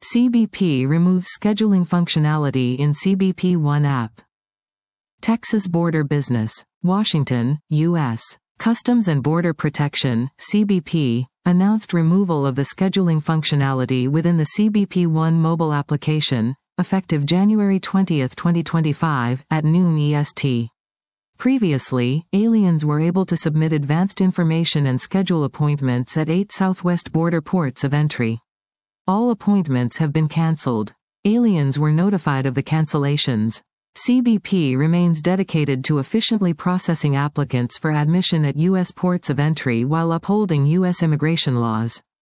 CBP removes scheduling functionality in CBP One app. Texas Border Business, Washington, U.S. Customs and Border Protection, CBP, announced removal of the scheduling functionality within the CBP One mobile application, effective January 20, 2025, at noon EST. Previously, aliens were able to submit advanced information and schedule appointments at 8 Southwest border ports of entry. All appointments have been cancelled. Aliens were notified of the cancellations. CBP remains dedicated to efficiently processing applicants for admission at U.S. ports of entry while upholding U.S. immigration laws.